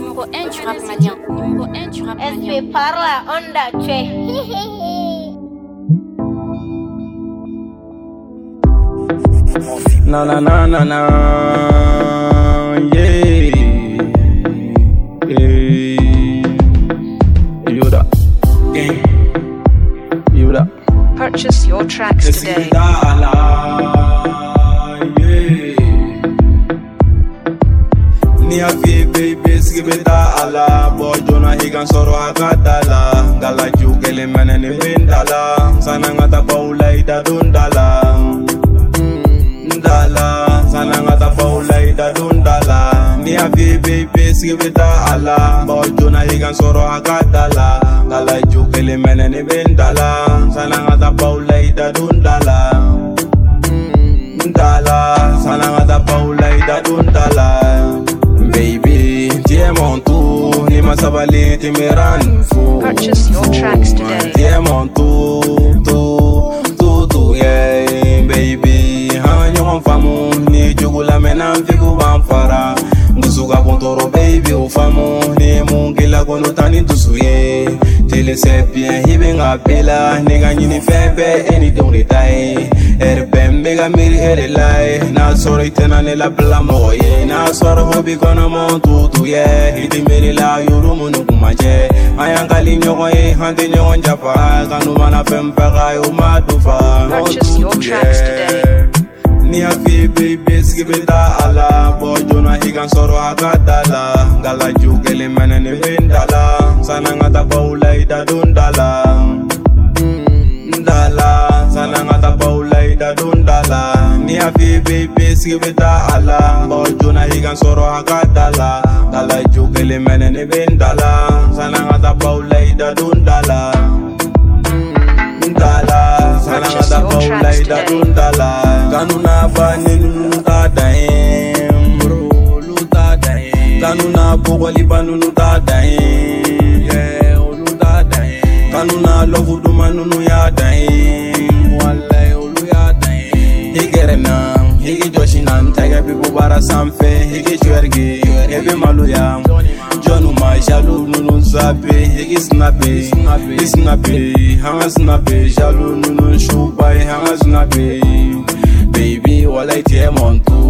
Numéro 1 du rap malien. Numéro 1 du rap malien. SP parla onda che. Na na na na na, yeah, yeah. Yoda, gang, Yoda. Purchase your tracks today. Ni afi baby skibita ala bojona higan soro akatala gala jugele manene bindala sanangata paula ida dundala ndala sanangata paula ida dundala ni afi baby skibita ala bojona higan soro akatala gala jugele manene bindala sanangata paula ida dundala ndala sanangata paula ida dundala. Baby, t'es mon tour, ni ma savali, t'es me rend fou. Purchase your tracks today. T'es mon tour, yeah, baby. Hanyo on famu, ni jugula menam figu banfara. Ngusuga pontoro baby o famu, ni mungila kono tani tusuye. Tele sepien hibenga pela, nega nyini febe eni dongri tai. Erbem mega miri erelai, na sorry tena ne la bla moye, na sorry hobi kono montutu ye. Hidi miri la yuru munu kumaje, ayangali nyoko ye, handi nyoko japa, kanu mana pempega yo madufa. Purchase your tracks today. Ni afi baby skibita ala, bojona higan soro akatala, gala jugele manene bindala, sanangata paula ida dundala, ndala, sanangata paula ida dundala. Ni afi baby skibita ala, bojona higan soro akatala, gala jugele manene bindala, sanangata paula ida dundala, ndala, sanangata paula ida dundala. Kanuna bani nuta daim, bro luta daim. Kanuna bogoli banu nuta daim, yeah luta daim. Kanuna lovu duma nunu ya daim, wallahi olu ya daim. Higere nam, higi joshi nam, tege bibu bara samfe, higi chwergi, ebe malu ya. Jonu ma jalu nunu zape, higi snape, hanga snape, jalu nunu shubai, hanga snape. Baby, walai t'es mon tour.